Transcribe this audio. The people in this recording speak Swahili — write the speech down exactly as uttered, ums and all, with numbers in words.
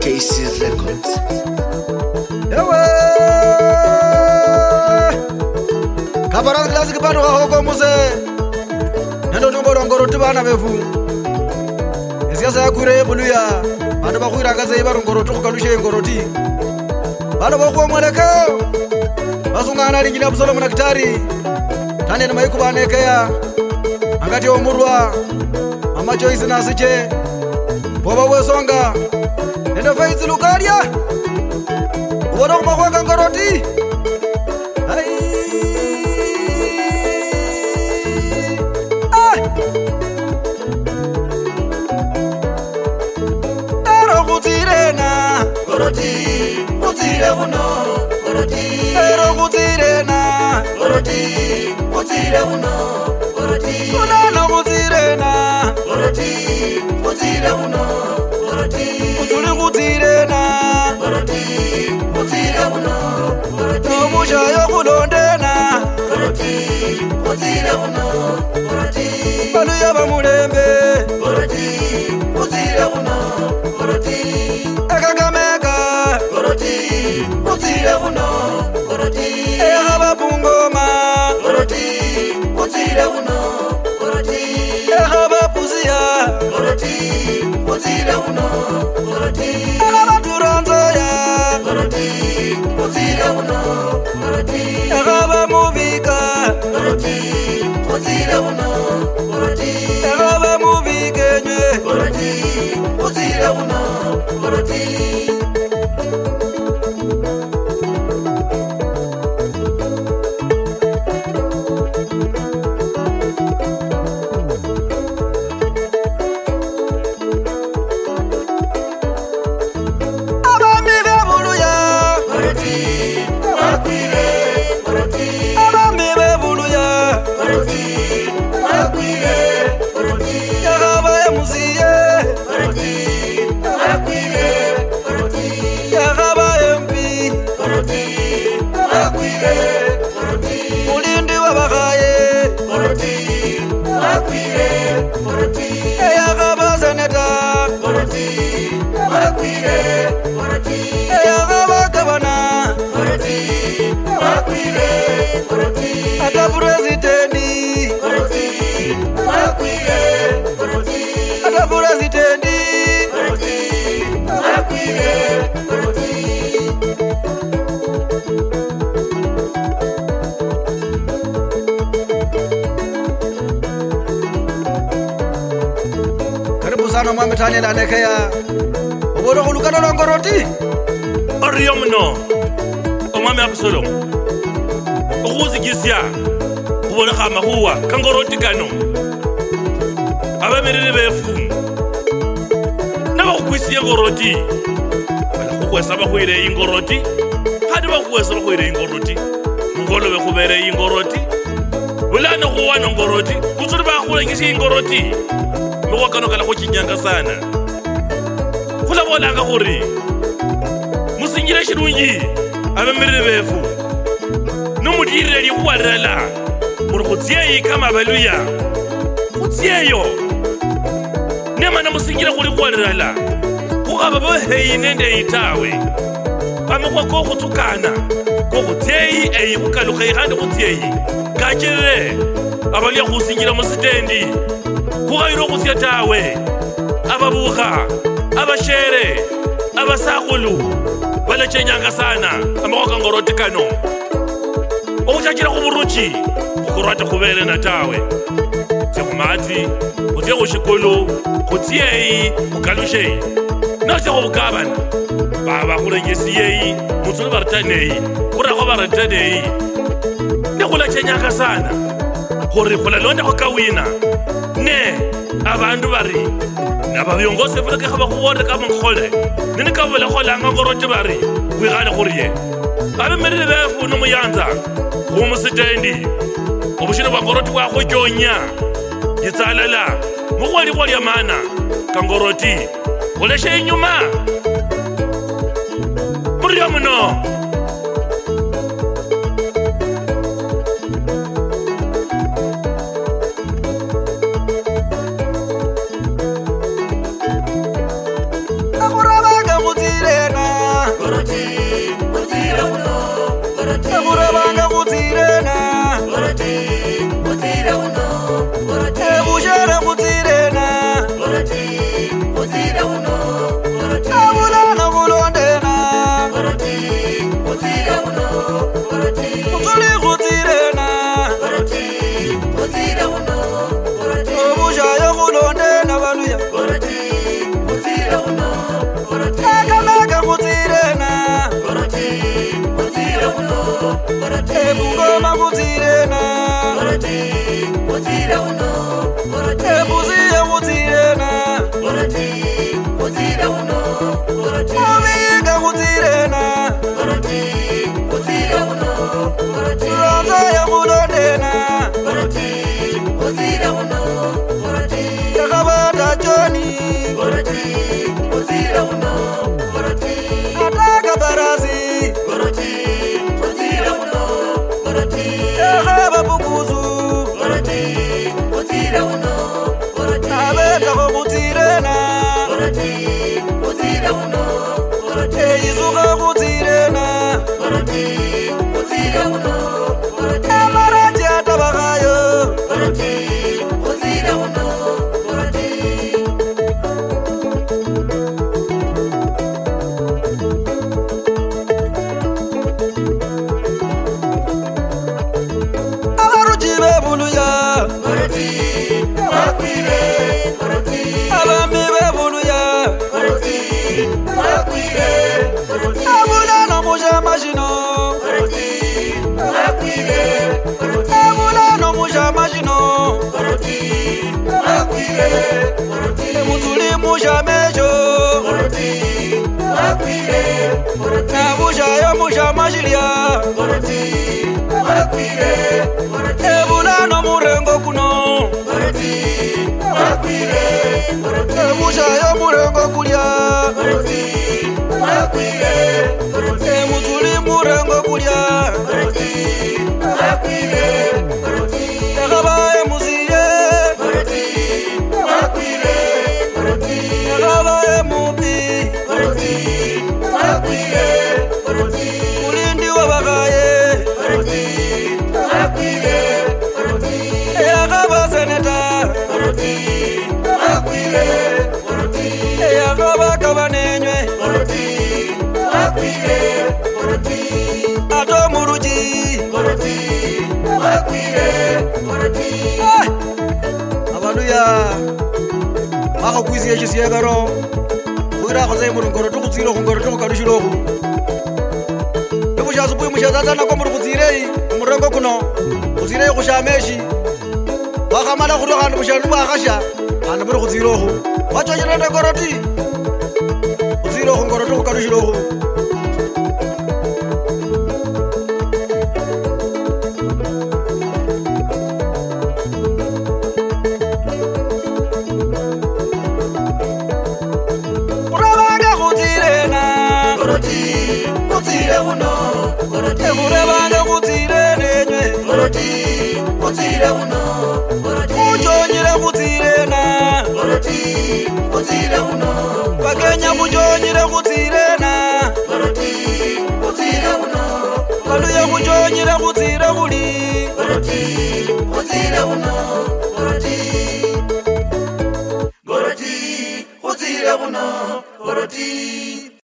K C Records. Ewe Kabara classic bado hoko muse Nando ngoro ngoro tibana bevu Esiasa yakure buluya Bado bakwira ngaze ibaro ngoro tukalushe ngoro ti Bado bakwo mwelekeo Basungana lingina busolo muna kitari Tane na maiku banekea Angati omurwa Mama Joyce nasiche Boba wesonga Nenda faizi lukaria Ubono kumakwaka ngoroti Hai Ah Ero kutirena Ngoroti Kutire uno Ngoroti Ero kutirena Ngoroti Kutire uno Ngoroti Unano kutirena Ngoroti Kutire uno Ngoroti Kutuli kutirena Ngoroti Kutire uno Ngoroti Nomusha yokulondena Ngoroti Kutire uno Ngoroti Balu yaba mulembe Ngoroti Kutire uno Ngoroti Ekakameka Ngoroti Kutire uno Ngoroti Ehaba bungoma Ngoroti Kutire uno Ngoroti Ehaba puzia Ngoroti Kutire uno Ngoroti Ehaba turanzoya Ngoroti Kutire uno Ngoroti Ehaba mubika Ngoroti Kutire uno Ngoroti Ehaba mubikenye Ngoroti Kutire uno Ngoroti Mulindi wabakaye Ngoroti Akwire Ngoroti Eyakaba seneta Ngoroti Akwire Ngoroti Eyakaba gavana Ngoroti Akwire Ngoroti Ata presidenti Ngoroti Akwire Ngoroti Ata presidenti Ngoroti Akwire Ngoroti Sana mwame tanya la nekea Obodo kulukana na ngoroti Ariyo mno Omame Absalom Okuzi gisya Obodo kama huwa Kangoroti kano Abe miriri befu Naba kukwisi ya ngoroti Bala kukwesa bakwire ingoroti Hadi bakwesa bakwire ingoroti Ngolo bekubere ingoroti Bulana kuwa na ngoroti Kusuri bakule ngisi ingoroti Mwa kano kala ko kinyanga sana Kula bona ka gore Musingire shirungi abe mirire befu No mudire li kwarela Muri kutsiye kama baluya Kutsiyeyo Nema na musingire kuri kwarela Kugaba bo heyine nde itawe Amekwa ko kutukana Ko kutsiye eyi kukaluka ihande kutsiye Kajire Abaliya kusingira musitendi Kugairo kusiya tawe Ababuka Abashere Abasakulu Bala chenyanga sana Amakoka ngoroti kano Okuchakira kuburuchi Kukurata kubele na tawe Sekumati Kutia kushikulu Kutieyi Kukalusheyi Nase kubukabana Baba kurengesiyeyi Mutulu barataneyi Kurako barataneyi Nekula chenyanga sana Kuri kula londa kukawina Ne abantu bari nababiyongose futhi khaba khore ka mkhole nini ka bola khola ngoroti bari kwigana khoriye abe merele befu no muyanza go musitendi obushino ba ngoroti wa khojonya yitsalala mukhwali khwali amana ka ngoroti oleshe inyuma muriyo muno eburebanga kudzirena ebushere kudzirena ebulana kulondena kudzuli kudzirena obushayo kulondena baluya akanaka kudzirena ebungoma kudzirena ebuziye kudzirena obiga kudzirena lonzaya kulondena yakabata joni ataka barazi eheba bukuzu abetako kudzirena eizuka kudzirena emarati atabakayo abaruji bebuluya abami bebuluya abulano mujamashino ebulano mujamashino emutuli mujamejo nabushayo mujamashilya ebulano murengo kuno ebushayo murengo kulya emutuli murengo kulya yakaba emuziye yakaba emupi kulindi wabakaye yakaba seneta yakaba kabanenywe ato muruji abaluya bakakwiziye chisiyekaro kuirakhoze murungoro tukutsiro khungoro tukukalushilokhu ebushasubuyi mushazatanako muri kutsirei umurengo kuno kutsirei khushameshi wakhamala khuryo khandi bushanu bwakhasha khandi muri kutsirokhu wachocherende koroti kutsirokhu ngoro tukukalushilokhu eburebanga kudzirenenywe mujonyire kudzirena bakenya mujonyire kudzirena baluye mujonyire kudzire kuli